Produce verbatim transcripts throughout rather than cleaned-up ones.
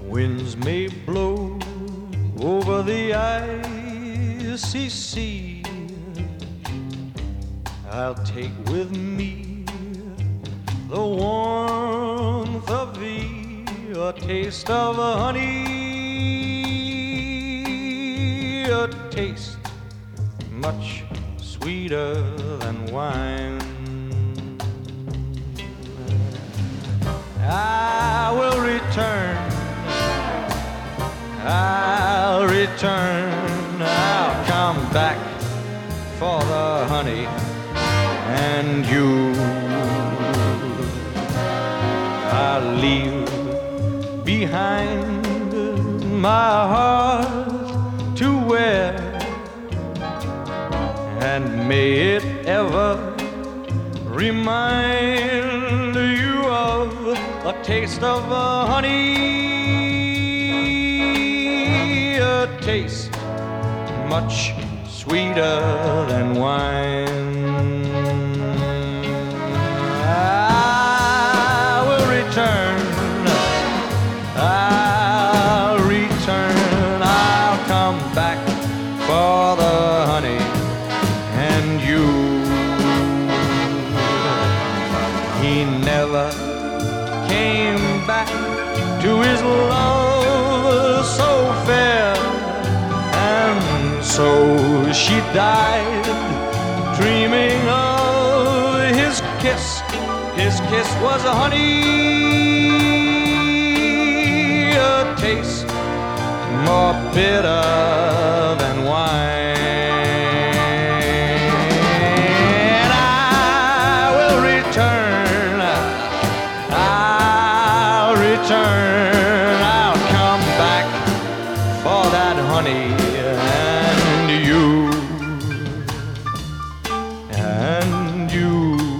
Winds may blow over the icy sea, I'll take with me the warmth of thee, a taste of honey, a taste much sweeter than wine. I will return, I'll return, I'll come back for the honey and you. I'll leave behind my heart to wear, and may it ever remind you of a taste of honey, a taste much sweeter than wine. I will return, I'll return, I'll come back for the honey and you. He never came back to his love so fair, and so she died dreaming of his kiss. His kiss was a honey, a taste more bitter than wine. And I will return, I'll return, I'll come back for that honey and you, and you.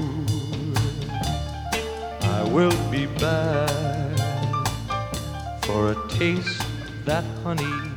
I will be back for a taste that honey